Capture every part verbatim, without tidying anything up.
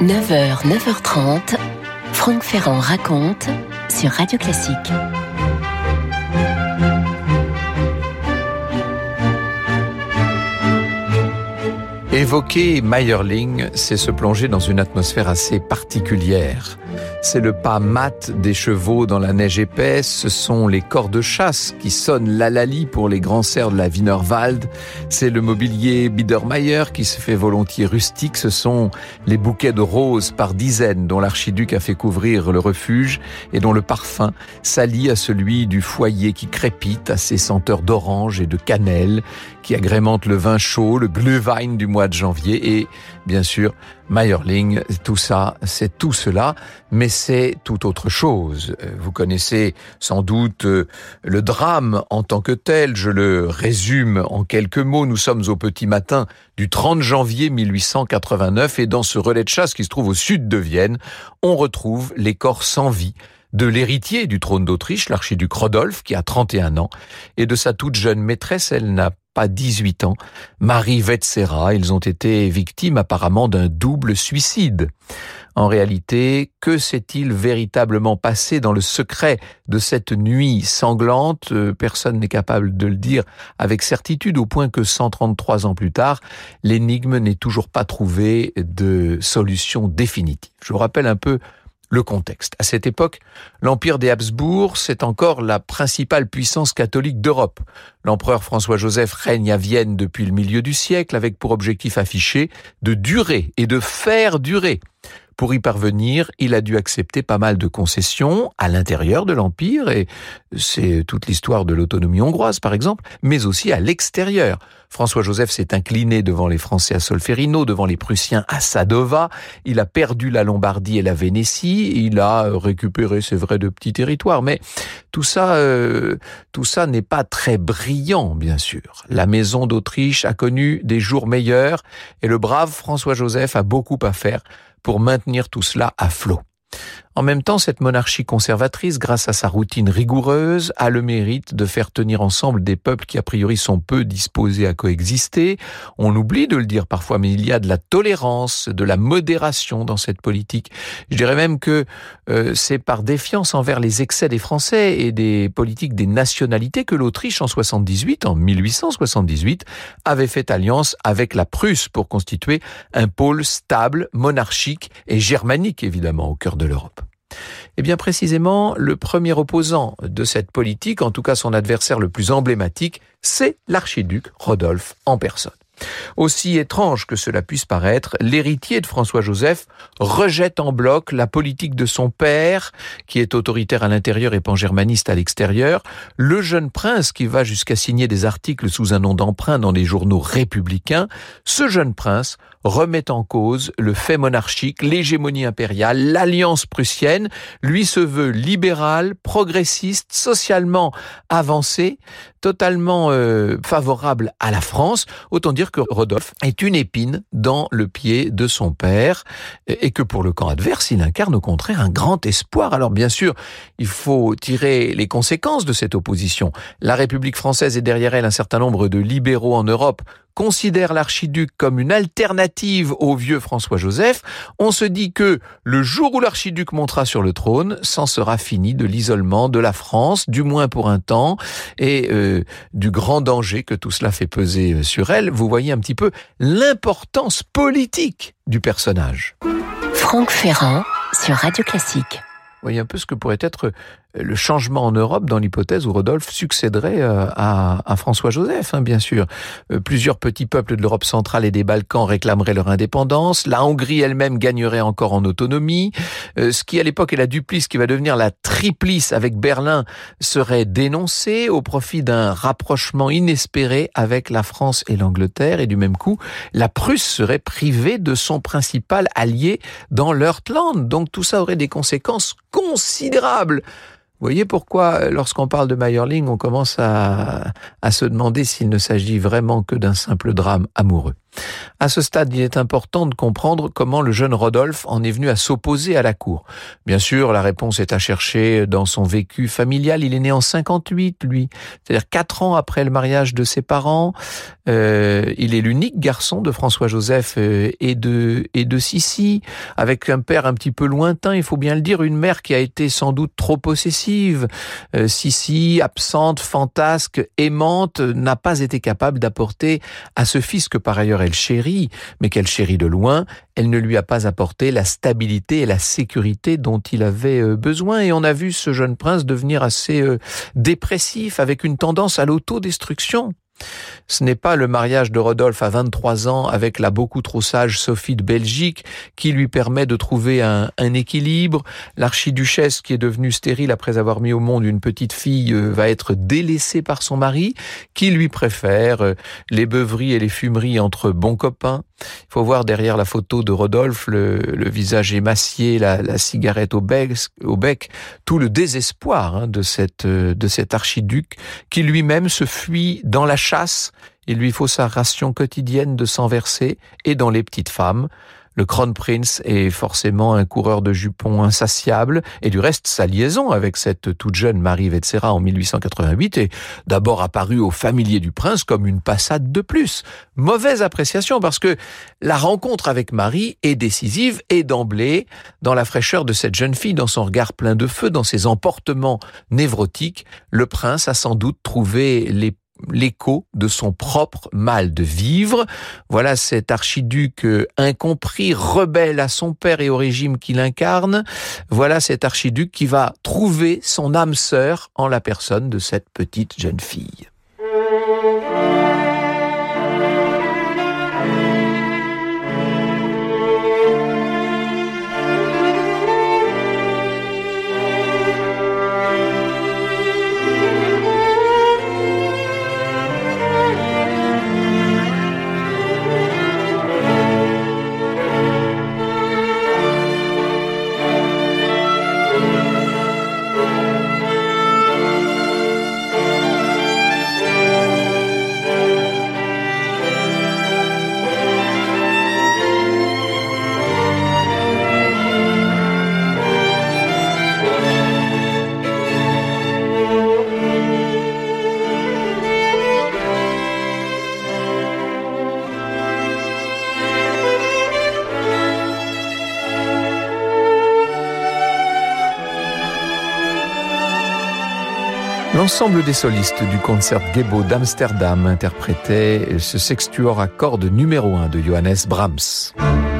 neuf heures, neuf heures trente, Franck Ferrand raconte sur Radio Classique. Évoquer Mayerling, c'est se plonger dans une atmosphère assez particulière. C'est le pas mat des chevaux dans la neige épaisse, ce sont les corps de chasse qui sonnent l'halali pour les grands cerfs de la Wienerwald, c'est le mobilier Biedermeier qui se fait volontiers rustique, ce sont les bouquets de roses par dizaines dont l'archiduc a fait couvrir le refuge et dont le parfum s'allie à celui du foyer qui crépite, à ses senteurs d'orange et de cannelle, qui agrémentent le vin chaud, le Glühwein du mois de janvier et, bien sûr, Mayerling, tout ça, c'est tout cela, mais c'est tout autre chose. Vous connaissez sans doute le drame en tant que tel, je le résume en quelques mots. Nous sommes au petit matin du trente janvier mille huit cent quatre-vingt-neuf et dans ce relais de chasse qui se trouve au sud de Vienne, on retrouve les corps sans vie de l'héritier du trône d'Autriche, l'archiduc Rodolphe, qui a trente et un ans, et de sa toute jeune maîtresse, elle n'a pas dix-huit ans, Marie Wetzerat. Ils ont été victimes apparemment d'un double suicide. En réalité, que s'est-il véritablement passé dans le secret de cette nuit sanglante ? Personne n'est capable de le dire avec certitude, au point que cent trente-trois ans plus tard, l'énigme n'est toujours pas trouvée de solution définitive. Je vous rappelle un peu le contexte. À cette époque, l'Empire des Habsbourg, c'est encore la principale puissance catholique d'Europe. L'empereur François-Joseph règne à Vienne depuis le milieu du siècle, avec pour objectif affiché de durer et de faire durer. Pour y parvenir, il a dû accepter pas mal de concessions à l'intérieur de l'Empire, et c'est toute l'histoire de l'autonomie hongroise par exemple, mais aussi à l'extérieur. François-Joseph s'est incliné devant les Français à Solferino, devant les Prussiens à Sadova, il a perdu la Lombardie et la Vénétie, il a récupéré, c'est vrai, de petits territoires, mais tout ça, euh, tout ça n'est pas très brillant, bien sûr. La maison d'Autriche a connu des jours meilleurs, et le brave François-Joseph a beaucoup à faire pour maintenir tout cela à flot. En même temps, cette monarchie conservatrice, grâce à sa routine rigoureuse, a le mérite de faire tenir ensemble des peuples qui a priori sont peu disposés à coexister. On oublie de le dire parfois, mais il y a de la tolérance, de la modération dans cette politique. Je dirais même que euh, c'est par défiance envers les excès des Français et des politiques des nationalités que l'Autriche en soixante-dix-huit, en mille huit cent soixante-dix-huit, avait fait alliance avec la Prusse pour constituer un pôle stable, monarchique et germanique, évidemment, au cœur de l'Europe. Eh bien précisément, le premier opposant de cette politique, en tout cas son adversaire le plus emblématique, c'est l'archiduc Rodolphe en personne. Aussi étrange que cela puisse paraître, l'héritier de François-Joseph rejette en bloc la politique de son père, qui est autoritaire à l'intérieur et pan-germaniste à l'extérieur. Le jeune prince, qui va jusqu'à signer des articles sous un nom d'emprunt dans les journaux républicains, ce jeune prince remet en cause le fait monarchique, l'hégémonie impériale, l'alliance prussienne. Lui se veut libéral, progressiste, socialement avancé, totalement euh, favorable à la France. Autant dire que Rodolphe est une épine dans le pied de son père et que pour le camp adverse, il incarne au contraire un grand espoir. Alors bien sûr, il faut tirer les conséquences de cette opposition. La République française et derrière elle un certain nombre de libéraux en Europe considère l'archiduc comme une alternative au vieux François-Joseph. On se dit que le jour où l'archiduc montera sur le trône, c'en sera fini de l'isolement de la France, du moins pour un temps, et euh, du grand danger que tout cela fait peser sur elle. Vous voyez un petit peu l'importance politique du personnage. Franck Ferrand sur Radio Classique. Vous voyez un peu ce que pourrait être le changement en Europe dans l'hypothèse où Rodolphe succéderait à, à François-Joseph, hein, bien sûr. Plusieurs petits peuples de l'Europe centrale et des Balkans réclameraient leur indépendance. La Hongrie elle-même gagnerait encore en autonomie. Ce qui, à l'époque, est la duplice qui va devenir la triplice avec Berlin serait dénoncé au profit d'un rapprochement inespéré avec la France et l'Angleterre. Et du même coup, la Prusse serait privée de son principal allié dans l'Heartland. Donc tout ça aurait des conséquences considérables. Vous voyez pourquoi, lorsqu'on parle de Mayerling, on commence à, à se demander s'il ne s'agit vraiment que d'un simple drame amoureux. À ce stade, il est important de comprendre comment le jeune Rodolphe en est venu à s'opposer à la cour. Bien sûr, la réponse est à chercher dans son vécu familial. Il est né en cinquante-huit, lui, c'est-à-dire quatre ans après le mariage de ses parents. Euh, il est l'unique garçon de François-Joseph et de et de Sissi, avec un père un petit peu lointain, il faut bien le dire, une mère qui a été sans doute trop possessive. Euh, Sissi, absente, fantasque, aimante, n'a pas été capable d'apporter à ce fils que par ailleurs elle chérit, mais qu'elle chérit de loin, elle ne lui a pas apporté la stabilité et la sécurité dont il avait besoin. Et on a vu ce jeune prince devenir assez euh, dépressif, avec une tendance à l'autodestruction. Ce n'est pas le mariage de Rodolphe à vingt-trois ans avec la beaucoup trop sage Sophie de Belgique qui lui permet de trouver un, un équilibre. L'archiduchesse, qui est devenue stérile après avoir mis au monde une petite fille, va être délaissée par son mari, qui lui préfère les beuveries et les fumeries entre bons copains. Il faut voir derrière la photo de Rodolphe le, le visage émacié, la, la cigarette au bec, au bec, tout le désespoir hein, de, cette, de cet archiduc qui lui-même se fuit dans la chasse. Il lui faut sa ration quotidienne de sang versé et dans les petites femmes. Le Kronprinz est forcément un coureur de jupons insatiable, et du reste, sa liaison avec cette toute jeune Marie Vetsera en mille huit cent quatre-vingt-huit est d'abord apparue aux familiers du prince comme une passade de plus. Mauvaise appréciation, parce que la rencontre avec Marie est décisive, et d'emblée, dans la fraîcheur de cette jeune fille, dans son regard plein de feu, dans ses emportements névrotiques, le prince a sans doute trouvé les l'écho de son propre mal de vivre. Voilà cet archiduc incompris, rebelle à son père et au régime qu'il incarne. Voilà cet archiduc qui va trouver son âme sœur en la personne de cette petite jeune fille. L'ensemble des solistes du Concertgebouw d'Amsterdam interprétaient ce sextuor à cordes numéro un de Johannes Brahms.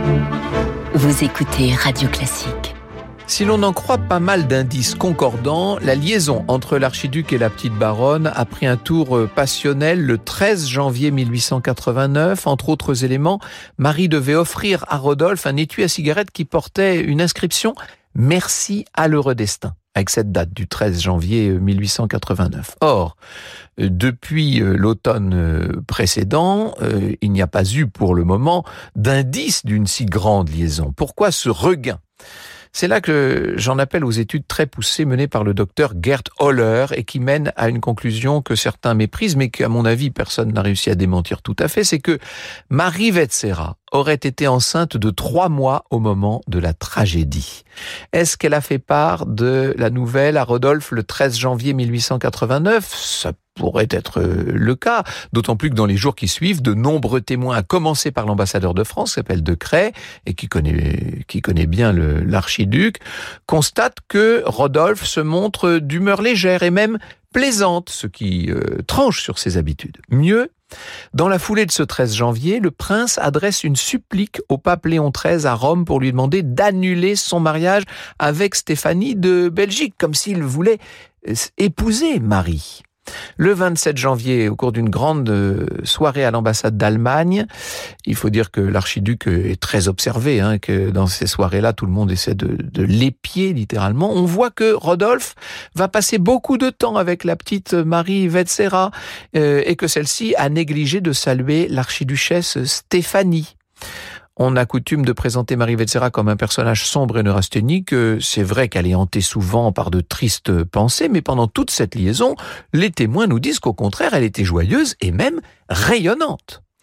Vous écoutez Radio Classique. Si l'on en croit pas mal d'indices concordants, la liaison entre l'archiduc et la petite baronne a pris un tour passionnel le treize janvier mille huit cent quatre-vingt-neuf. Entre autres éléments, Marie devait offrir à Rodolphe un étui à cigarette qui portait une inscription « Merci à l'heureux destin ». Avec cette date du treize janvier mille huit cent quatre-vingt-neuf. Or, depuis l'automne précédent, il n'y a pas eu pour le moment d'indice d'une si grande liaison. Pourquoi ce regain ? C'est là que j'en appelle aux études très poussées menées par le docteur Gerd Holler et qui mènent à une conclusion que certains méprisent, mais qu'à mon avis, personne n'a réussi à démentir tout à fait, c'est que Marie Vetsera aurait été enceinte de trois mois au moment de la tragédie. Est-ce qu'elle a fait part de la nouvelle à Rodolphe le treize janvier mille huit cent quatre-vingt-neuf ? Ça pourrait être le cas, d'autant plus que dans les jours qui suivent, de nombreux témoins, à commencer par l'ambassadeur de France, qui s'appelle De Craye, et qui connaît, qui connaît bien le, l'archiduc, constatent que Rodolphe se montre d'humeur légère et même plaisante, ce qui euh, tranche sur ses habitudes. Mieux, dans la foulée de ce treize janvier, le prince adresse une supplique au pape Léon treize à Rome pour lui demander d'annuler son mariage avec Stéphanie de Belgique, comme s'il voulait épouser Marie. Le vingt-sept janvier, au cours d'une grande soirée à l'ambassade d'Allemagne, il faut dire que l'archiduc est très observé, hein, que dans ces soirées-là, tout le monde essaie de, de l'épier littéralement. On voit que Rodolphe va passer beaucoup de temps avec la petite Marie Vetsera euh, et que celle-ci a négligé de saluer l'archiduchesse Stéphanie. On a coutume de présenter Marie Vetsera comme un personnage sombre et neurasthénique. C'est vrai qu'elle est hantée souvent par de tristes pensées, mais pendant toute cette liaison, les témoins nous disent qu'au contraire, elle était joyeuse et même rayonnante.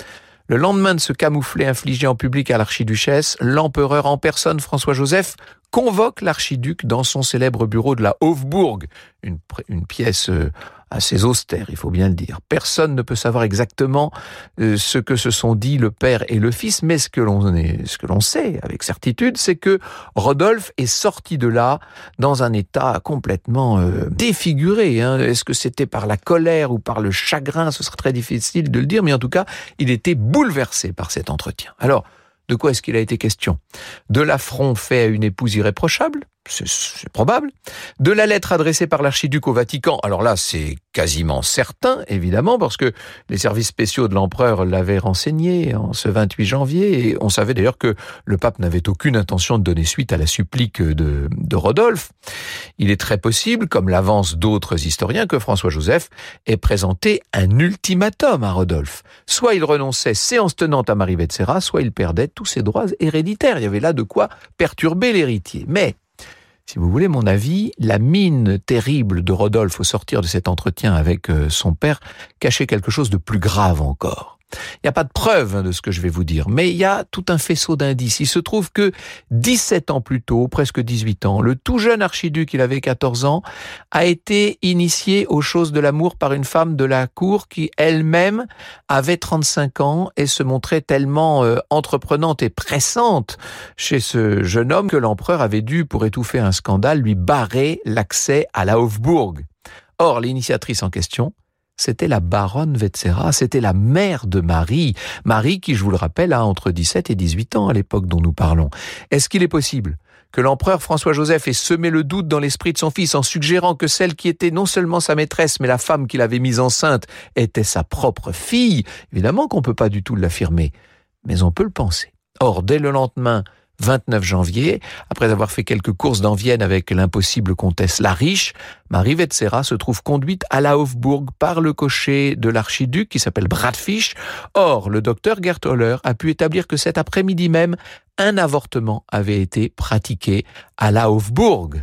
Le lendemain de ce camouflet infligé en public à l'archiduchesse, l'empereur en personne, François-Joseph, convoque l'archiduc dans son célèbre bureau de la Hofburg, une, une pièce assez austère, il faut bien le dire. Personne ne peut savoir exactement ce que se sont dit le père et le fils, mais ce que l'on est, ce que l'on sait avec certitude, c'est que Rodolphe est sorti de là dans un état complètement euh, défiguré. Hein. Est-ce que c'était par la colère ou par le chagrin? Ce serait très difficile de le dire, mais en tout cas, il était bouleversé par cet entretien. Alors, de quoi est-ce qu'il a été question? De l'affront fait à une épouse irréprochable? C'est, c'est probable. De la lettre adressée par l'archiduc au Vatican? Alors là, c'est quasiment certain, évidemment, parce que les services spéciaux de l'empereur l'avaient renseigné en ce vingt-huit janvier, et on savait d'ailleurs que le pape n'avait aucune intention de donner suite à la supplique de, de Rodolphe. Il est très possible, comme l'avancent d'autres historiens, que François-Joseph ait présenté un ultimatum à Rodolphe. Soit il renonçait séance tenante à Marie Vetsera, soit il perdait tous ses droits héréditaires. Il y avait là de quoi perturber l'héritier. Mais si vous voulez mon avis, la mine terrible de Rodolphe au sortir de cet entretien avec son père cachait quelque chose de plus grave encore. Il n'y a pas de preuve de ce que je vais vous dire, mais il y a tout un faisceau d'indices. Il se trouve que dix-sept ans plus tôt, presque dix-huit ans, le tout jeune archiduc, il avait quatorze ans, a été initié aux choses de l'amour par une femme de la cour qui elle-même avait trente-cinq ans et se montrait tellement euh, entreprenante et pressante chez ce jeune homme que l'empereur avait dû, pour étouffer un scandale, lui barrer l'accès à la Hofburg. Or, l'initiatrice en question, c'était la baronne Vetsera, c'était la mère de Marie. Marie qui, je vous le rappelle, a entre dix-sept et dix-huit ans à l'époque dont nous parlons. Est-ce qu'il est possible que l'empereur François-Joseph ait semé le doute dans l'esprit de son fils en suggérant que celle qui était non seulement sa maîtresse, mais la femme qui l'avait mise enceinte était sa propre fille? Évidemment qu'on ne peut pas du tout l'affirmer, mais on peut le penser. Or, dès le lendemain, vingt-neuf janvier, après avoir fait quelques courses dans Vienne avec l'impossible comtesse la Riche, Marie Vetsera se trouve conduite à la Hofburg par le cocher de l'archiduc qui s'appelle Bradfisch. Or, le docteur Gertholler a pu établir que cet après-midi même, un avortement avait été pratiqué à la Hofburg.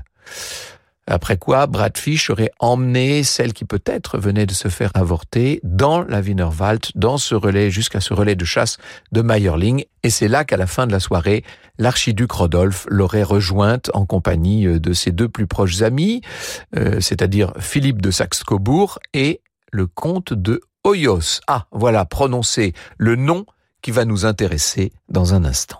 Après quoi, Bradfisch aurait emmené celle qui peut-être venait de se faire avorter dans la Wienerwald, dans ce relais, jusqu'à ce relais de chasse de Mayerling. Et c'est là qu'à la fin de la soirée, l'archiduc Rodolphe l'aurait rejointe en compagnie de ses deux plus proches amis, euh, c'est-à-dire Philippe de Saxe-Cobourg et le comte de Hoyos. Ah, voilà, prononcez le nom qui va nous intéresser dans un instant.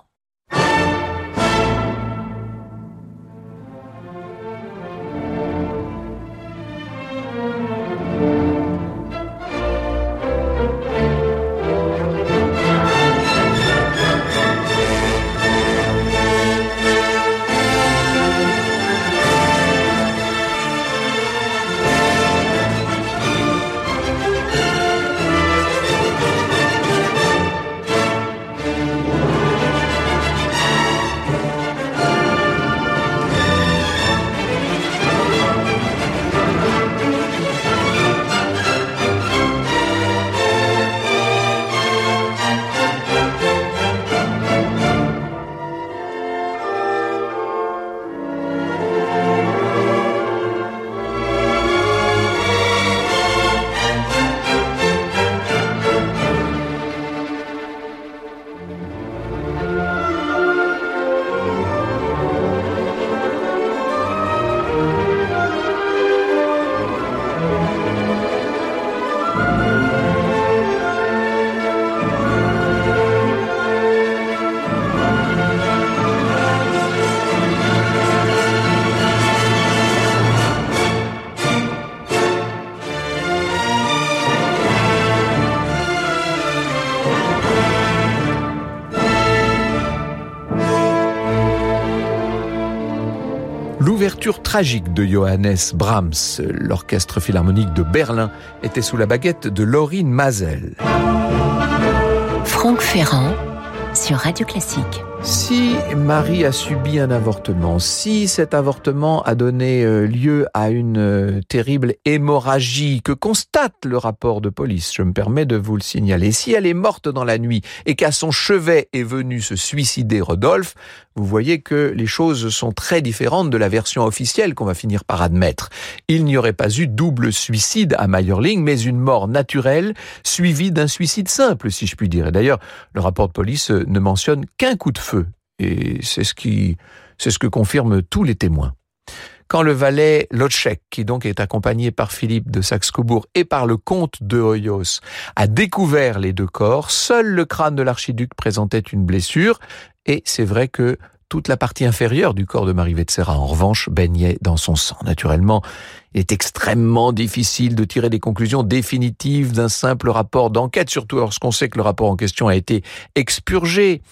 L'ouverture tragique de Johannes Brahms, l'orchestre philharmonique de Berlin, était sous la baguette de Laurine Mazel. Franck Ferrand sur Radio Classique. Si Marie a subi un avortement, si cet avortement a donné lieu à une terrible hémorragie que constate le rapport de police, je me permets de vous le signaler, si elle est morte dans la nuit et qu'à son chevet est venu se suicider Rodolphe, vous voyez que les choses sont très différentes de la version officielle qu'on va finir par admettre. Il n'y aurait pas eu double suicide à Mayerling, mais une mort naturelle suivie d'un suicide simple, si je puis dire. Et d'ailleurs, le rapport de police ne mentionne qu'un coup de feu. Et c'est ce qui, c'est ce que confirment tous les témoins. Quand le valet Lotschek, qui donc est accompagné par Philippe de Saxe-Cobourg et par le comte de Hoyos, a découvert les deux corps, seul le crâne de l'archiduc présentait une blessure, et c'est vrai que toute la partie inférieure du corps de Marie Vetsera, en revanche, baignait dans son sang. Naturellement, il est extrêmement difficile de tirer des conclusions définitives d'un simple rapport d'enquête, surtout lorsqu'on sait que le rapport en question a été expurgé.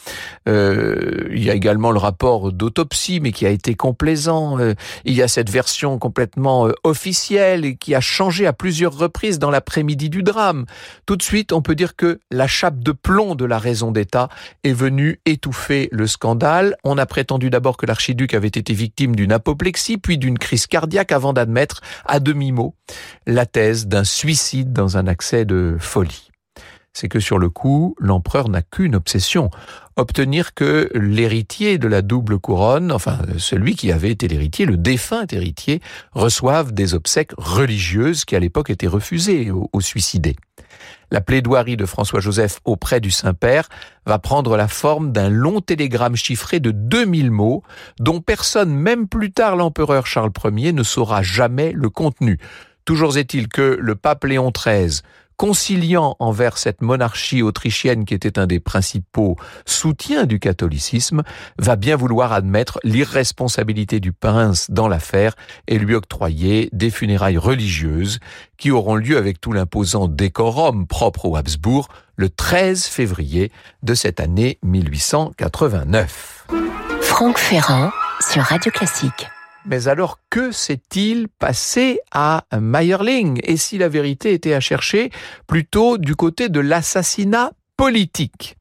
Euh, il y a également le rapport d'autopsie, mais qui a été complaisant. Euh, il y a cette version complètement euh, officielle et qui a changé à plusieurs reprises dans l'après-midi du drame. Tout de suite, on peut dire que la chape de plomb de la raison d'État est venue étouffer le scandale. On a prétendu d'abord que l'archiduc avait été victime d'une apoplexie, puis d'une crise cardiaque, avant d'admettre à demi-mot la thèse d'un suicide dans un accès de folie. C'est que sur le coup, l'empereur n'a qu'une obsession, obtenir que l'héritier de la double couronne, enfin celui qui avait été l'héritier, le défunt héritier, reçoive des obsèques religieuses qui à l'époque étaient refusées aux, aux suicidés. La plaidoirie de François-Joseph auprès du Saint-Père va prendre la forme d'un long télégramme chiffré de deux mille mots dont personne, même plus tard l'empereur Charles Ier, ne saura jamais le contenu. Toujours est-il que le pape Léon treize, conciliant envers cette monarchie autrichienne qui était un des principaux soutiens du catholicisme, va bien vouloir admettre l'irresponsabilité du prince dans l'affaire et lui octroyer des funérailles religieuses qui auront lieu avec tout l'imposant décorum propre aux Habsbourg le treize février de cette année mille huit cent quatre-vingt-neuf. Franck Ferrand sur Radio Classique. Mais alors, que s'est-il passé à Mayerling? Et si la vérité était à chercher plutôt du côté de l'assassinat politique?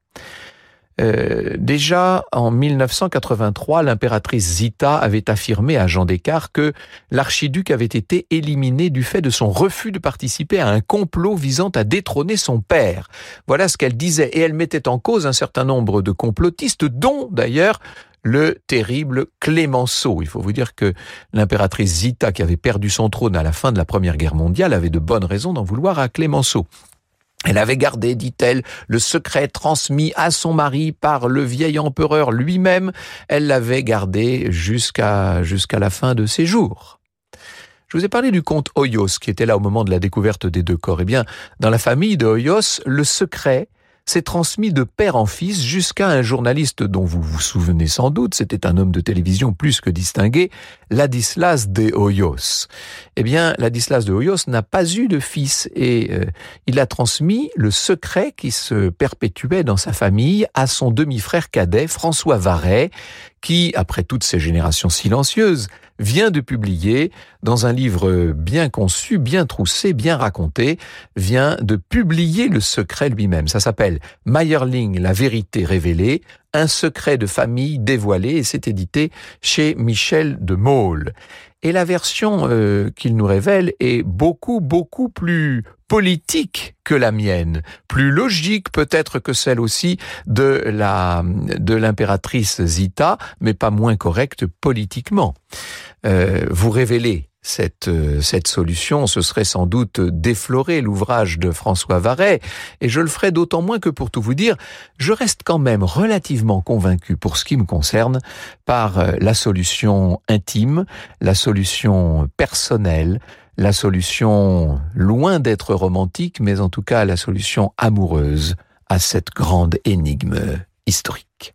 Euh, déjà, en mille neuf cent quatre-vingt-trois, l'impératrice Zita avait affirmé à Jean Descartes que l'archiduc avait été éliminé du fait de son refus de participer à un complot visant à détrôner son père. Voilà ce qu'elle disait. Et elle mettait en cause un certain nombre de complotistes, dont d'ailleurs le terrible Clémenceau. Il faut vous dire que l'impératrice Zita, qui avait perdu son trône à la fin de la Première Guerre mondiale, avait de bonnes raisons d'en vouloir à Clémenceau. Elle avait gardé, dit-elle, le secret transmis à son mari par le vieil empereur lui-même. Elle l'avait gardé jusqu'à, jusqu'à la fin de ses jours. Je vous ai parlé du comte Hoyos, qui était là au moment de la découverte des deux corps. Eh bien, dans la famille de Hoyos, le secret s'est transmis de père en fils jusqu'à un journaliste dont vous vous souvenez sans doute, c'était un homme de télévision plus que distingué, Ladislas de Hoyos. Eh bien, Ladislas de Hoyos n'a pas eu de fils et euh, il a transmis le secret qui se perpétuait dans sa famille à son demi-frère cadet, François Varet, qui, après toutes ces générations silencieuses, vient de publier, dans un livre bien conçu, bien troussé, bien raconté, vient de publier le secret lui-même. Ça s'appelle « Mayerling, la vérité révélée », un secret de famille dévoilé, et c'est édité chez Michel de Maulle. Et la version euh, qu'il nous révèle est beaucoup, beaucoup plus politique que la mienne, plus logique peut-être que celle aussi de la de l'impératrice Zita, mais pas moins correcte politiquement. Euh, vous révélez cette euh, cette solution, ce serait sans doute déflorer l'ouvrage de François Varet, et je le ferai d'autant moins que, pour tout vous dire, je reste quand même relativement convaincu, pour ce qui me concerne, par euh, la solution intime, la solution personnelle, la solution loin d'être romantique, mais en tout cas la solution amoureuse à cette grande énigme historique.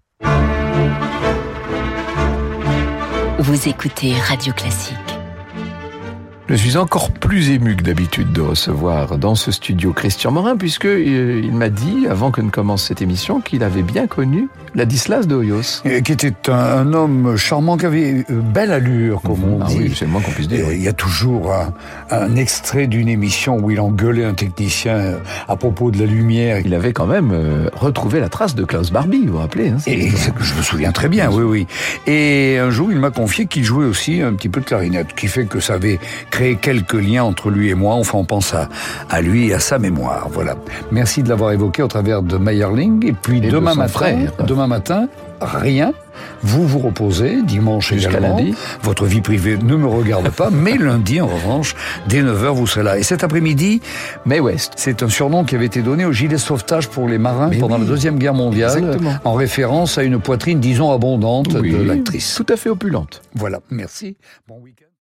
Vous écoutez Radio Classique. Je suis encore plus ému que d'habitude de recevoir dans ce studio Christian Morin, puisque euh, il m'a dit, avant que ne commence cette émission, qu'il avait bien connu Ladislas de Hoyos. Et qui était un, un homme charmant, qui avait euh, belle allure, comme on ah dit. Oui, c'est le moins qu'on puisse dire. Il y a toujours un, un extrait d'une émission où il engueulait un technicien à propos de la lumière. Il avait quand même euh, retrouvé la trace de Klaus Barbie, vous vous rappelez hein, Et c'est que je me souviens très bien, oui, oui. Et un jour, il m'a confié qu'il jouait aussi un petit peu de clarinette, qui fait que ça avait créé quelques liens entre lui et moi. Enfin, on pense à, à lui et à sa mémoire. Voilà. Merci de l'avoir évoqué au travers de Meyerling. Et puis et demain de matin, frère. demain matin, rien. Vous vous reposez, dimanche jusqu'à également. Lundi. Votre vie privée ne me regarde pas, mais lundi, en revanche, dès neuf heures, vous serez là. Et cet après-midi, Mae West. C'est un surnom qui avait été donné au gilet sauvetage pour les marins mais pendant oui. la Deuxième Guerre mondiale, Exactement. En référence à une poitrine, disons, abondante oui, de l'actrice. Tout à fait opulente. Voilà, merci. Bon week-end.